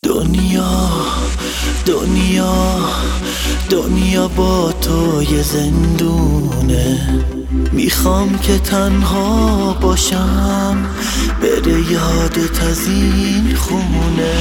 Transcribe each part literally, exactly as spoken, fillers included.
دنیا دنیا دنیا با تو یه زندونه، میخوام که تنها باشم بره یادت از این خونه.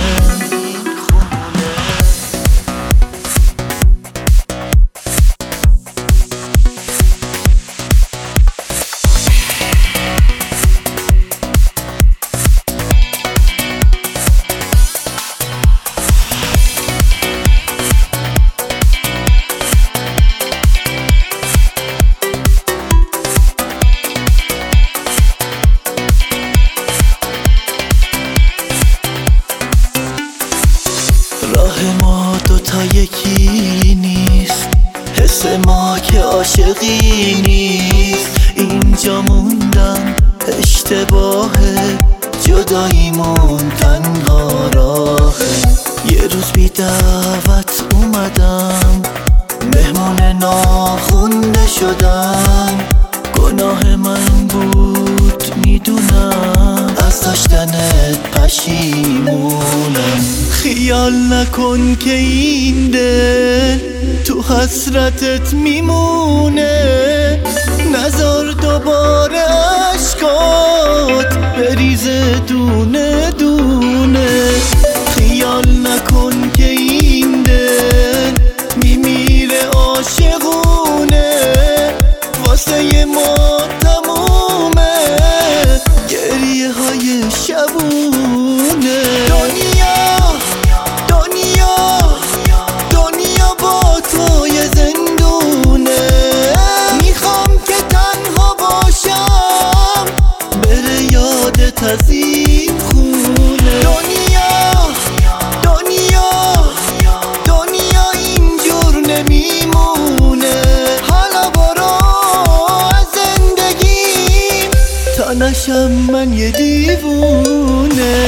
راه ما دوتا یکی نیست، حس ما که عاشقی نیست. اینجا موندم اشتباهه، جداییمون تنها راهه. یه روز بی دعوت اومدم، مهمون ناخونده شدم. گناه من بود میدونم، از داشتنت پشیمونم. خیال نکن که این دل تو حسرتت میمونه، نذار دوباره عشقات بریزه دونه دونه. خیال نکن که این دل میمیره عاشقونه، واسه ما تمومه گریه های شبونه. دنیا دنیا دنیا با تو یه زندونه، میخوام که تنها باشم بره یادت از این خونه. دنیا دنیا دنیا اینجور نمیمونه، حالا برو از زندگیم تا نشم من یه دیوونه.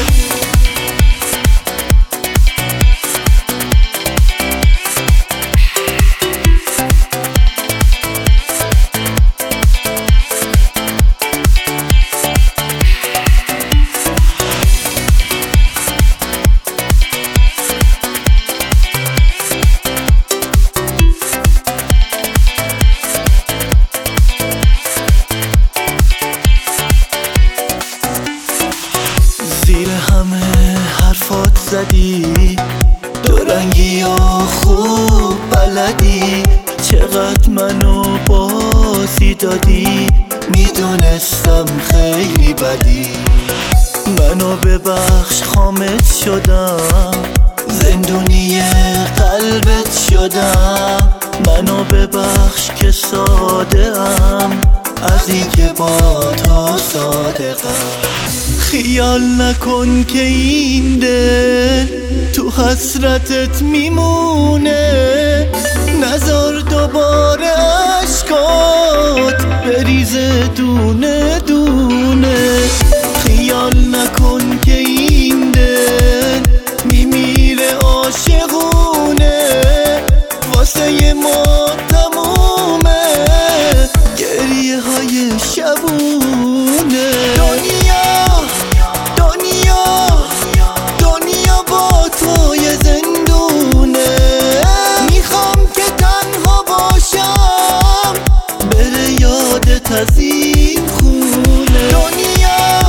زیر همه حرفات زدی، دو رنگی و خوب بلدی. چقدر منو بازی دادی، میدونستم خیلی بدی. منو ببخش خامت شدم، زندونی قلبت شدم. منو ببخش که ساده ام، از این که با تو صادقم. خیال نکن که این دل تو حسرتت میمونه، نذار دوباره عشقات بریزه دونه دونه. خیال نکن که این دل میمیره عاشقونه، واسه ما تمومه گریه های شبونه. دنیا دنیا دنیا با تو یه زندونه، میخوام که تنها باشم بره یادت از این خونه. دنیا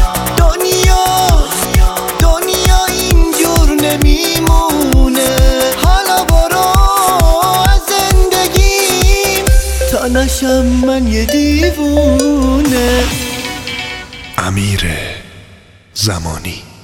دنیا دنیا اینجور نمیمونه، حالا برو از زندگیم تا نشم من یه دیوونه. امیر زمانی.